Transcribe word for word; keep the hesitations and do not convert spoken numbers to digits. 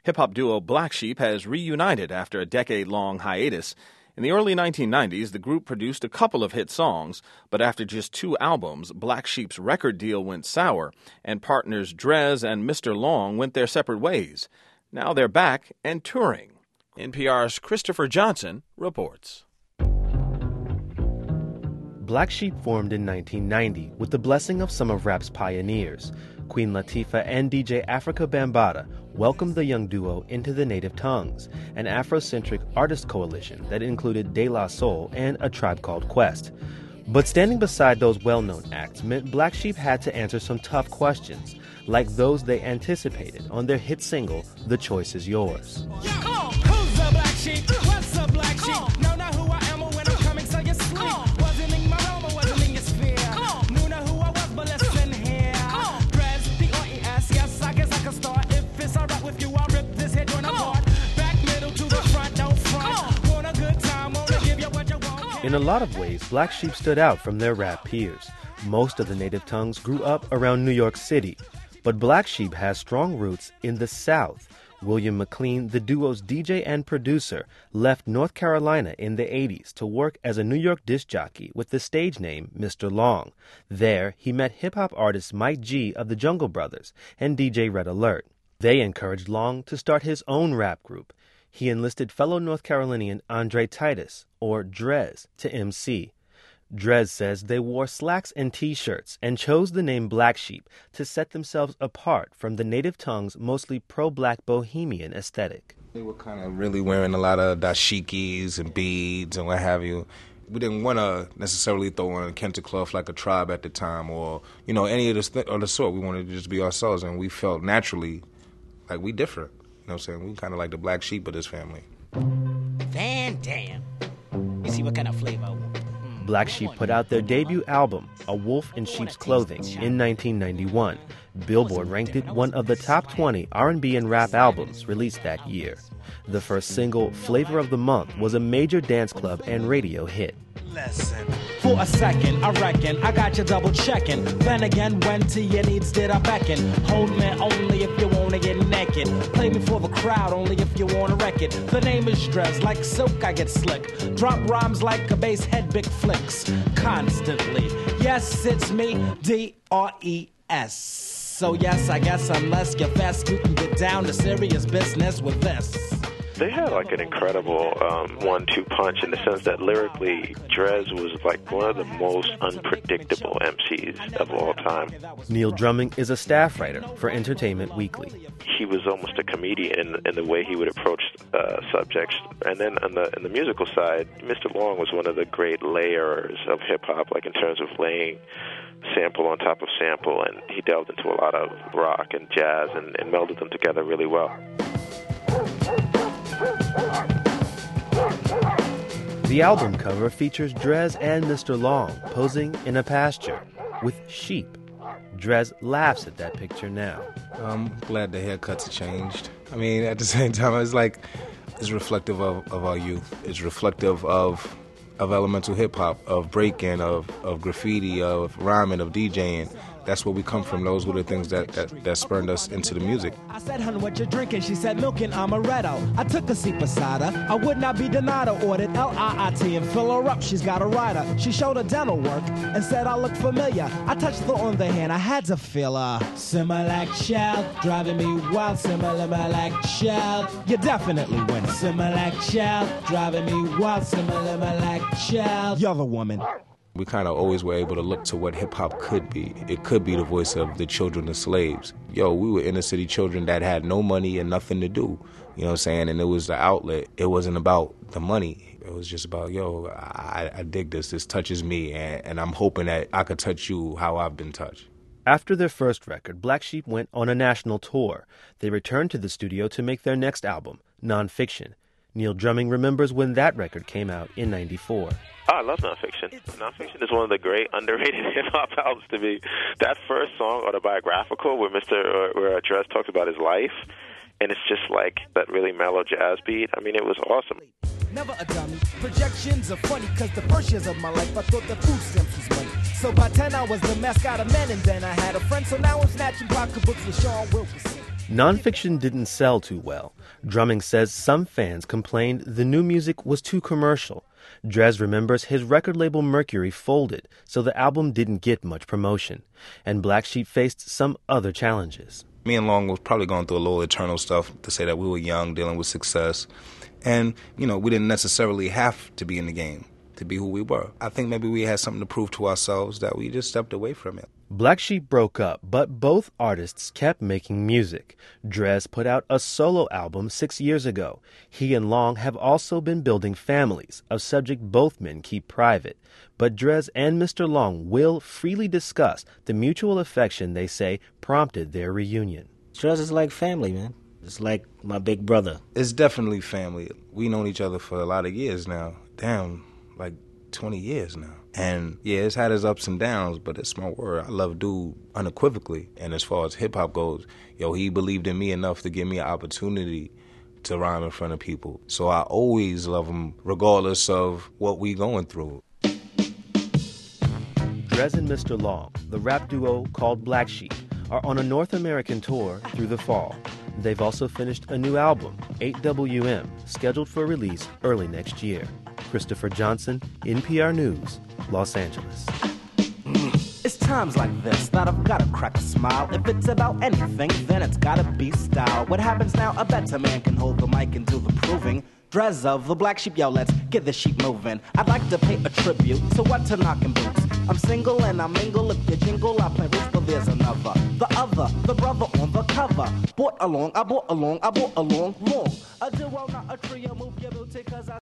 Hip-hop duo Black Sheep has reunited after a decade-long hiatus. In the early nineteen nineties, the group produced a couple of hit songs, but after just two albums, Black Sheep's record deal went sour, and partners Drez and Mister Long went their separate ways. Now they're back and touring. N P R's Christopher Johnson reports. Black Sheep formed in nineteen ninety with the blessing of some of rap's pioneers. Queen Latifah and D J Africa Bambaataa welcomed the young duo into the Native Tongues, an Afrocentric artist coalition that included De La Soul and A Tribe Called Quest. But standing beside those well-known acts meant Black Sheep had to answer some tough questions, like those they anticipated on their hit single, The Choice Is Yours. Yeah, come on. Who's the black sheep? What's the black sheep? Know not who I am or when I'm coming, so you sleep. Wasn't in my realm or wasn't in your sphere. Knew not who I was, but listen here. Drez, D O E S, yes, I guess I can start. If it's alright with you, I'll rip this head joint apart. Back middle to the front, don't front. Want a good time, wanna give you what you want. In a lot of ways, Black Sheep stood out from their rap peers. Most of the Native Tongues grew up around New York City, but Black Sheep has strong roots in the South. William McLean, the duo's D J and producer, left North Carolina in the eighties to work as a New York disc jockey with the stage name Mister Long. There, he met hip-hop artist Mike G of the Jungle Brothers and D J Red Alert. They encouraged Long to start his own rap group. He enlisted fellow North Carolinian Andre Titus, or Drez, to M C. Drez says they wore slacks and T-shirts and chose the name Black Sheep to set themselves apart from the Native Tongues' mostly pro-black bohemian aesthetic. They were kind of really wearing a lot of dashikis and beads and what have you. We didn't want to necessarily throw on a kente cloth like A Tribe at the time or, you know, any of the, th- of the sort. We wanted to just be ourselves, and we felt naturally like we different. You know what I'm saying? We kind of like the black sheep of this family. Van Dam. You see what kind of flavor I want. Black Sheep put out their debut album, A Wolf in Sheep's Clothing, in nineteen ninety-one. Billboard ranked it one of the top twenty R and B and rap albums released that year. The first single, Flavor of the Month, was a major dance club and radio hit. Lesson. For a second, I reckon I got you double checking. Then again, when to your needs did I beckon? Hold me only if you wanna get naked. Play me for the crowd only if you wanna wreck it. The name is Drez, like silk I get slick. Drop rhymes like a bass head, big flicks. Constantly. Yes, it's me, D R E S. So yes, I guess unless you're fast, you can get down to serious business with this. They had like an incredible um, one two punch in the sense that lyrically, Drez was like one of the most unpredictable M Cs of all time. Neil Drumming is a staff writer for Entertainment Weekly. He was almost a comedian in, in the way he would approach uh, subjects. And then on the, on the musical side, Mister Long was one of the great layers of hip-hop, like in terms of laying sample on top of sample, and he delved into a lot of rock and jazz and, and melded them together really well. The album cover features Drez and Mister Long posing in a pasture with sheep. Drez laughs at that picture now. I'm glad the haircuts have changed. I mean, at the same time, it's like, it's reflective of, of our youth. It's reflective of of elemental hip-hop, of breaking, of, of graffiti, of rhyming, of DJing. That's where we come from. Those were the things that, that, that spurned us into the music. I said, hun, what you drinking? She said, milk and amaretto. I took a sip beside her. I would not be denied her. Ordered L I I T and fill her up. She's got a rider. She showed her dental work and said I look familiar. I touched her on the hand. I had to feel her. Similac child, driving me wild. Similac child, you definitely win. Similac child, driving me wild. Similac child, you're the woman. We kind of always were able to look to what hip-hop could be. It could be the voice of the children of slaves. Yo, we were inner-city children that had no money and nothing to do. You know what I'm saying? And it was the outlet. It wasn't about the money. It was just about, yo, I, I dig this. This touches me, and, and I'm hoping that I could touch you how I've been touched. After their first record, Black Sheep went on a national tour. They returned to the studio to make their next album, Nonfiction. Neil Drumming remembers when that record came out in ninety-four. Oh, I love Nonfiction. Nonfiction is one of the great underrated hip-hop albums to me. That first song, Autobiographical, where Mister where Drez talks about his life, and it's just like that really mellow jazz beat. I mean, it was awesome. Never a dummy. Projections are funny, cause the first years of my life I thought that food stamps was money. So by ten I was the mascot of men, and then I had a friend, so now I'm snatching pocketbooks with Sean Wilkerson. Nonfiction didn't sell too well. Drumming says some fans complained the new music was too commercial. Drez remembers his record label Mercury folded, so the album didn't get much promotion. And Black Sheep faced some other challenges. Me and Long was probably going through a little eternal stuff to say that we were young, dealing with success. And, you know, we didn't necessarily have to be in the game to be who we were. I think maybe we had something to prove to ourselves that we just stepped away from it. Black Sheep broke up, but both artists kept making music. Drez put out a solo album six years ago. He and Long have also been building families, a subject both men keep private. But Drez and Mister Long will freely discuss the mutual affection they say prompted their reunion. Drez is like family, man. It's like my big brother. It's definitely family. We've known each other for a lot of years now. Damn, like twenty years now. And yeah, it's had its ups and downs, but it's my word. I love dude unequivocally. And as far as hip-hop goes, yo, he believed in me enough to give me an opportunity to rhyme in front of people. So I always love him regardless of what we going through. Drez and Mister Long, the rap duo called Black Sheep, are on a North American tour through the fall. They've also finished a new album, eight W M, scheduled for release early next year. Christopher Johnson, N P R News, Los Angeles. It's times like this that I've gotta crack a smile. If it's about anything, then it's gotta be style. What happens now? A better man can hold the mic and do the proving. Drez of the Black Sheep, yo, let's get the sheep moving. I'd like to pay a tribute to what to knockin' boots. I'm single and I mingle. If you jingle, I play roots, but there's another. The other, the brother on the cover. Bought along, I bought along, I bought along, long. A duo, not a trio, move your